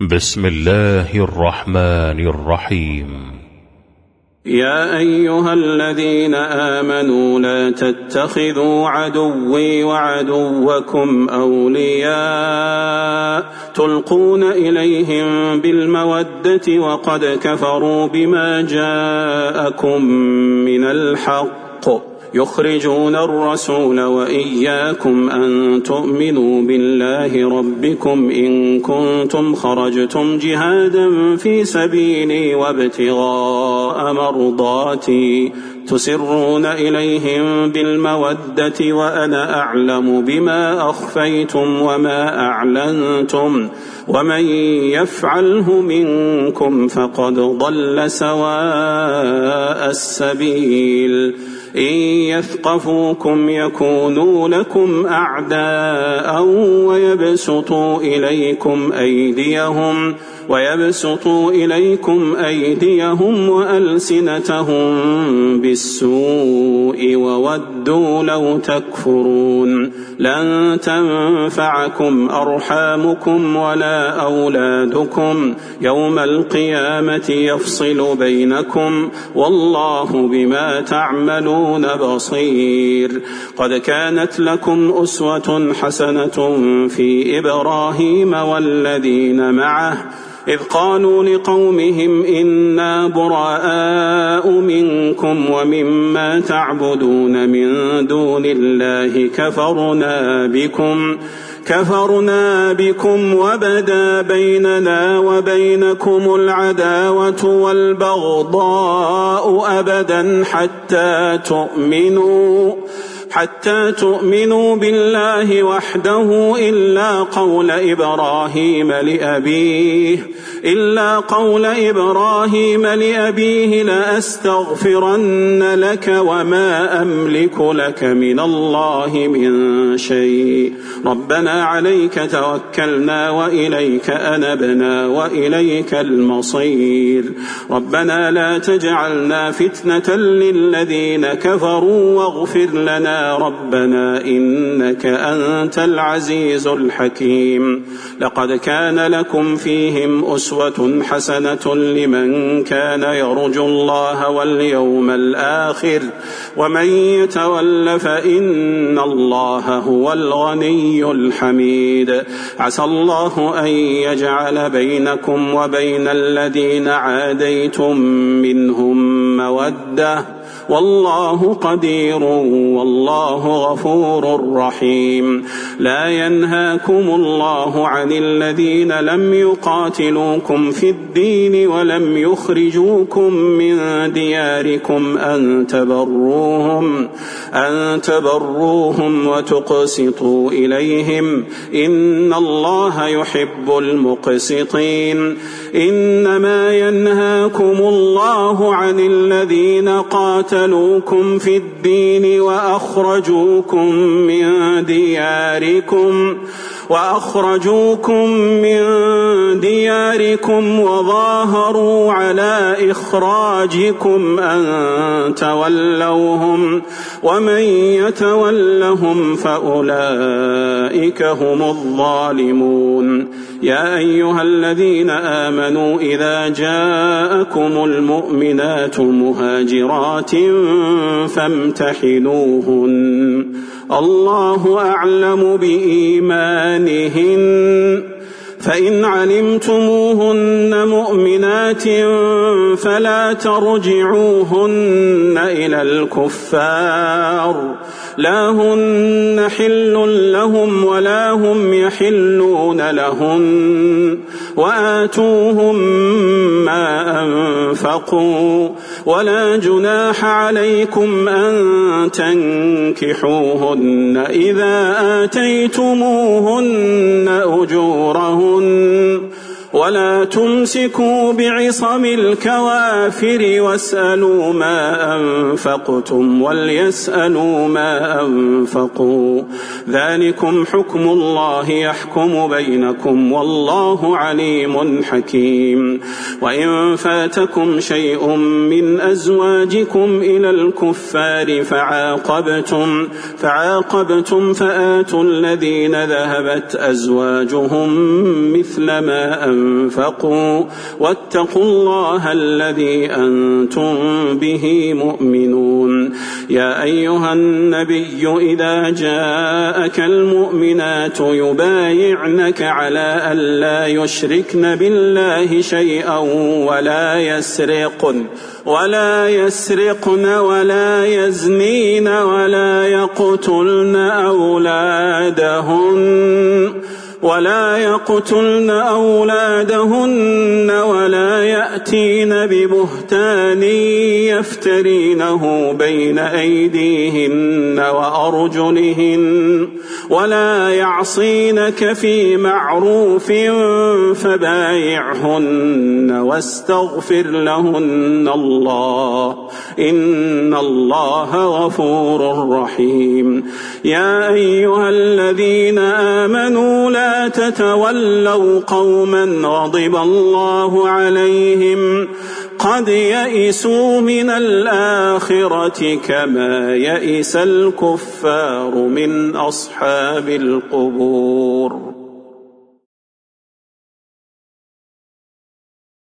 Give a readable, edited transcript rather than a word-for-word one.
بسم الله الرحمن الرحيم. يا أيها الذين آمنوا لا تتخذوا عدوي وعدوكم أولياء تلقون إليهم بالمودة وقد كفروا بما جاءكم من الحق يخرجون الرسول وإياكم أن تؤمنوا بالله ربكم إن كنتم خرجتم جهادا في سبيلي وابتغاء مرضاتي تسرون إليهم بالمودة وأنا أعلم بما أخفيتم وما أعلنتم ومن يفعله منكم فقد ضل سواء السبيل إن يثقفوكم يكونوا لكم أعداء ويبسطوا إليكم أيديهم وألسنتهم بالسوء وودوا لو تكفرون لن تنفعكم أرحامكم ولا أولادكم يوم القيامة يفصل بينكم والله بما تعملون بصير. قد كانت لكم أسوة حسنة في إبراهيم والذين معه إذ قالوا لقومهم إنا براء منكم ومما تعبدون من دون الله كفرنا بكم وبدا بيننا وبينكم العداوة والبغضاء أبدا حتى تؤمنوا بالله وحده إلا قول إبراهيم لأبيه لأستغفرن لك وما أملك لك من الله من شيء ربنا عليك توكلنا وإليك أنبنا وإليك المصير ربنا لا تجعلنا فتنة للذين كفروا واغفر لنا ربنا إنك أنت العزيز الحكيم. لقد كان لكم فيهم أسوة حسنة لمن كان يرجو الله واليوم الآخر ومن يتول فإن الله هو الغني الحميد. عسى الله أن يجعل بينكم وبين الذين عاديتم منهم مودة والله قدير والله غفور رحيم. لا ينهاكم الله عن الذين لم يقاتلوكم في الدين ولم يخرجوكم من دياركم أن تبروهم وتقسطوا إليهم إن الله يحب المقسطين. إنما ينهاكم الله عن الذين قاتلوكم في الدين وأخرجوكم من دياركم وظاهروا على إخراجكم أن تولوهم ومن يتولهم فأولئك هم الظالمون. يا أيها الذين آمنوا إذا جاءكم المؤمنات مهاجرات فامتحنوهن الله أعلم بإيمانهن فإن علمتموهن مؤمنات فلا ترجعوهن إلى الكفار لا هن حل لهم ولا هم يحلون لهن وآتوهم ما أنفقوا ولا جناح عليكم أن تنكحوهن إذا آتيتموهن أجورهن ولا تمسكوا بعصم الكوافر واسألوا ما أنفقتم وليسألوا ما أنفقوا ذلكم حكم الله يحكم بينكم والله عليم حكيم. وإن فاتكم شيء من أزواجكم إلى الكفار فعاقبتم فآتوا الذين ذهبت أزواجهم مثل ما أنفقوا واتقوا الله الذي أنتم به مؤمنون. يا أيها النبي إذا جاءك المؤمنات يبايعنك على ألا يشركن بالله شيئا ولا يسرقن ولا يزنين ولا يقتلن أولادهن ولا يأتين ببهتان يفترينه بين أيديهن وأرجلهن ولا يعصينك في معروف فبايعهن واستغفر لهن الله إن الله غفور رحيم. يا أيها الذين آمنوا لا تتولوا قوما غضب الله عليهم قد يئسوا من الآخرة كما يئس الكفار من أصحاب القبور.